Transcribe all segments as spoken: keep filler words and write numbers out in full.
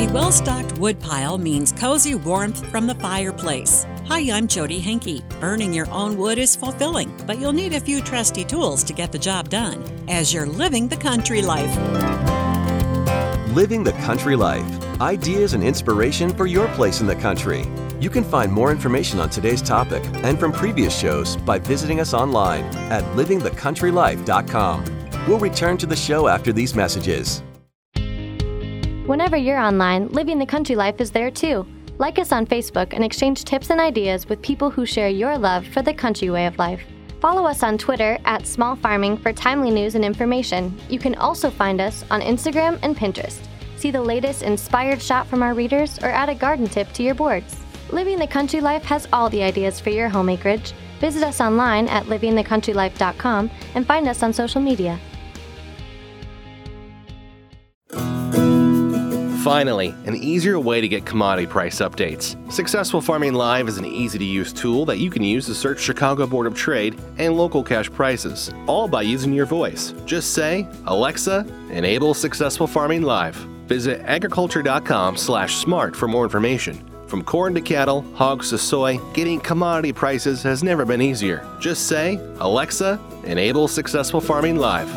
well-stocked woodpile means cozy warmth from the fireplace. Hi, I'm Jody Henke. Burning your own wood is fulfilling, but you'll need a few trusty tools to get the job done as you're living the country life. Living the country life. Ideas and inspiration for your place in the country. You can find more information on today's topic and from previous shows by visiting us online at living the country life dot com. We'll return to the show after these messages. Whenever you're online, Living the Country Life is there too. Like us on Facebook and exchange tips and ideas with people who share your love for the country way of life. Follow us on Twitter at Small Farming for timely news and information. You can also find us on Instagram and Pinterest. See the latest inspired shot from our readers or add a garden tip to your boards. Living the Country Life has all the ideas for your home acreage. Visit us online at living the country life dot com and find us on social media. Finally, an easier way to get commodity price updates. Successful Farming Live is an easy-to-use tool that you can use to search Chicago Board of Trade and local cash prices, all by using your voice. Just say, Alexa, enable Successful Farming Live. Visit agriculture.com slash smart for more information. From corn to cattle, hogs to soy, getting commodity prices has never been easier. Just say, Alexa, enable Successful Farming Live.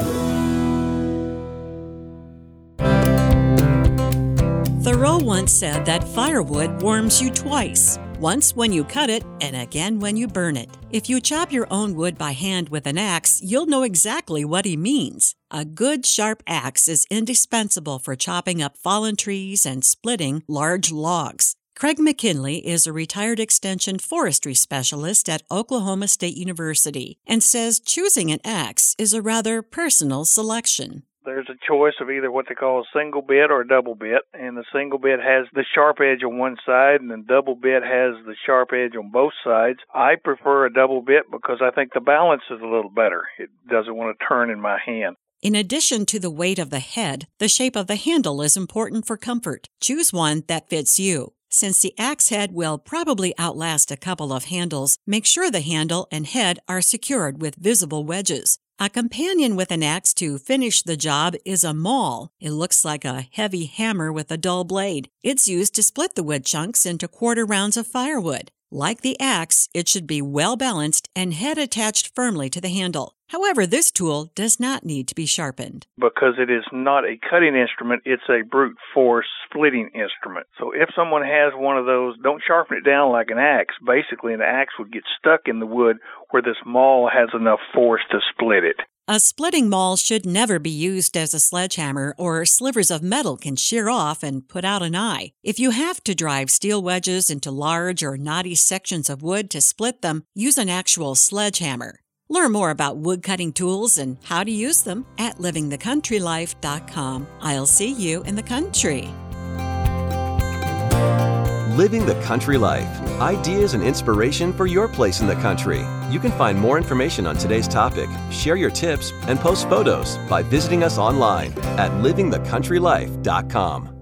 Thoreau once said that firewood warms you twice, once when you cut it and again when you burn it. If you chop your own wood by hand with an axe, you'll know exactly what he means. A good sharp axe is indispensable for chopping up fallen trees and splitting large logs. Craig McKinley is a retired extension forestry specialist at Oklahoma State University and says choosing an axe is a rather personal selection. There's a choice of either what they call a single bit or a double bit, and the single bit has the sharp edge on one side, and the double bit has the sharp edge on both sides. I prefer a double bit because I think the balance is a little better. It doesn't want to turn in my hand. In addition to the weight of the head, the shape of the handle is important for comfort. Choose one that fits you. Since the axe head will probably outlast a couple of handles, make sure the handle and head are secured with visible wedges. A companion with an axe to finish the job is a maul. It looks like a heavy hammer with a dull blade. It's used to split the wood chunks into quarter rounds of firewood. Like the axe, it should be well balanced and head attached firmly to the handle. However, this tool does not need to be sharpened. Because it is not a cutting instrument, it's a brute force splitting instrument. So if someone has one of those, don't sharpen it down like an axe. Basically, an axe would get stuck in the wood where this maul has enough force to split it. A splitting maul should never be used as a sledgehammer, or slivers of metal can shear off and put out an eye. If you have to drive steel wedges into large or knotty sections of wood to split them, use an actual sledgehammer. Learn more about wood-cutting tools and how to use them at living the country life dot com. I'll see you in the country. Living the Country Life. Ideas and inspiration for your place in the country. You can find more information on today's topic, share your tips, and post photos by visiting us online at living the country life dot com.